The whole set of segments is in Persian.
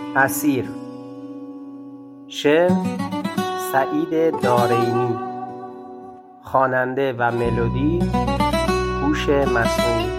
اسیر. شعر سعید دارینی. خواننده و ملودی هوش مصنوعی.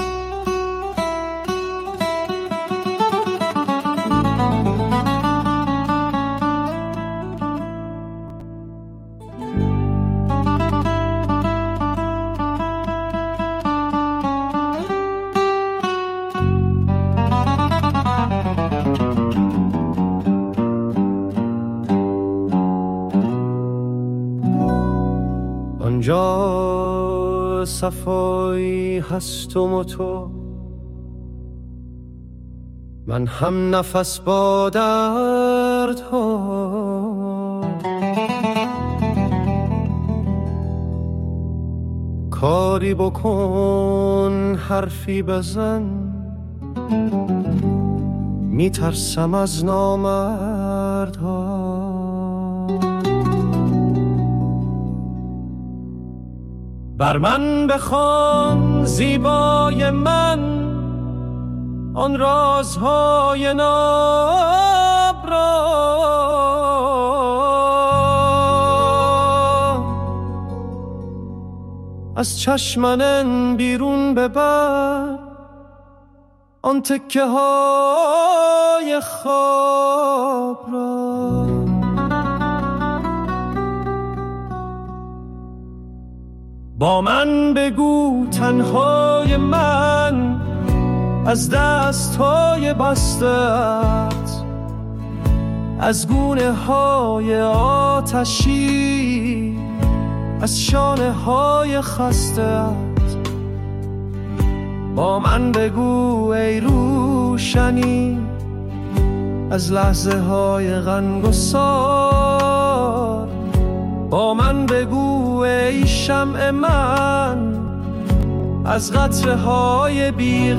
آنجا صفایی هستم و تو، من هم نفس با دردها. کاری بکن، حرفی بزن، میترسم از نامردها. بر من بخوان زیبای من آن رازهای ناب را، از چشم من بیرون ببر آن تکه های خواب را. با من بگو تنهای من از دستهای بستت، از گونه های آتشی، از شانه های خستت. با من بگو ای روشنی از لحظه های غمگسار. با من بگو ای شمع من از قطره های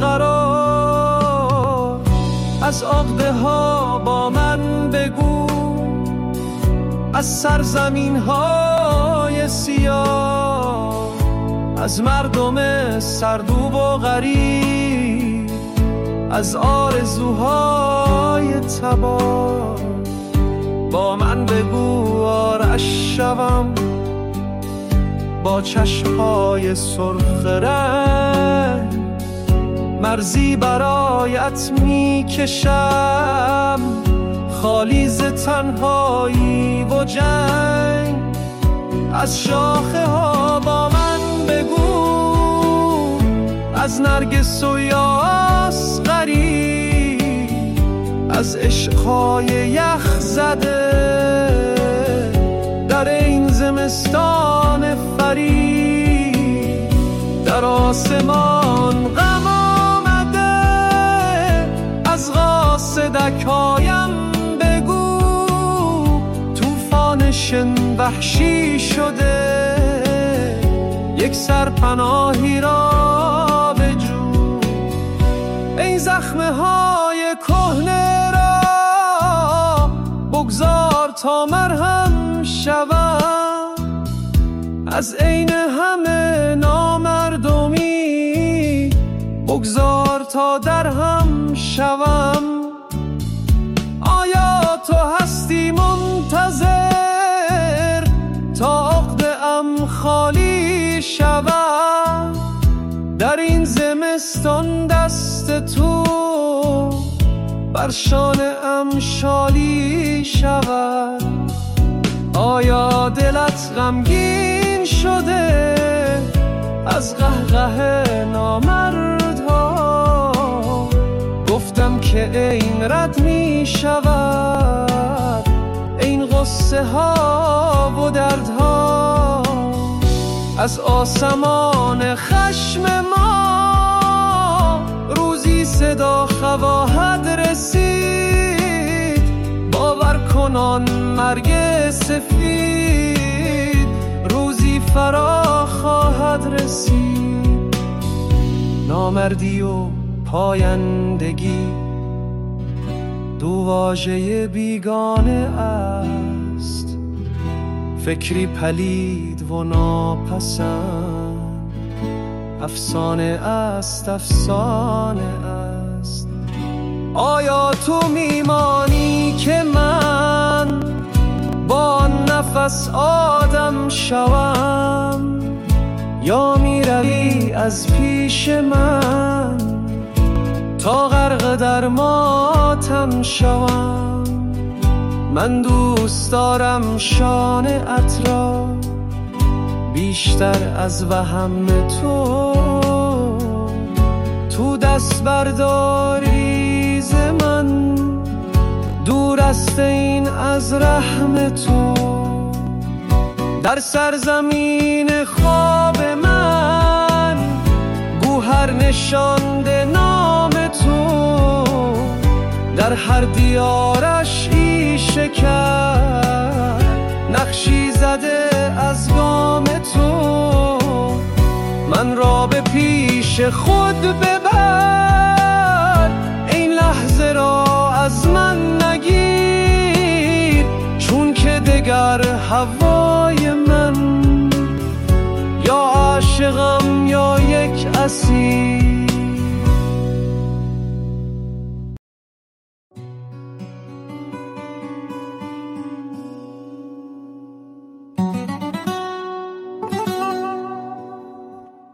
بیقرار. از عقده ها با من بگو، از سرزمین های سیاه، از مردم سردوب و غریب، از آرزوهای تباه. با من بگو آرش شوم با چشمهای سرخ رنگ، مرزی برایت میکشم خالی ز تنهایی و جنگ. از شاخه ها با من بگو، از نرگس و یاس غریب، از عشقهای یخ زده در این زمستان فریب. در آسمان غم آمده از قاصدکایم بگو، طوفان شن وحشی شده یک سرپناهی را بجو. این زخمه های کهنه را بگذار تا مرهم شوم، از عین همه نامردمی بگذار تا در هم شوم. آیا تو هستی منتظر تا عقده ام خالی شود؟ در این زمستان دست تو بر شانه ام شالی شود. آیا دلت غمگین شده از قهقه نامردها؟ گفتم که این رد می شود این غصه ها و دردها. از آسمان خشم ما روزی صدا خواهد رسید، باور کنان مرگ سفید روزی فرا خواهد رسید. نامردی و پایندگی دو واژه بیگانه است، فکری پلید و ناپسند، افسانه است افسانه است. آیا تو میمانی پس آدم شوم، یا می روی از پیش من تا غرق در ماتم شوم. من دوست دارم شانه‌ات را بیشتر از وهم تو دست برداری ز من، دور است این از رحم تو. در سرزمین خواب من گوهر نشانده نام تو، در هر دیارش عیشه کرد نقشی زده از گام تو. من را به پیش خود ببر، این لحظه را از من نگیر، چون که دگر هوای من، یا عاشقم یا یک اسیر.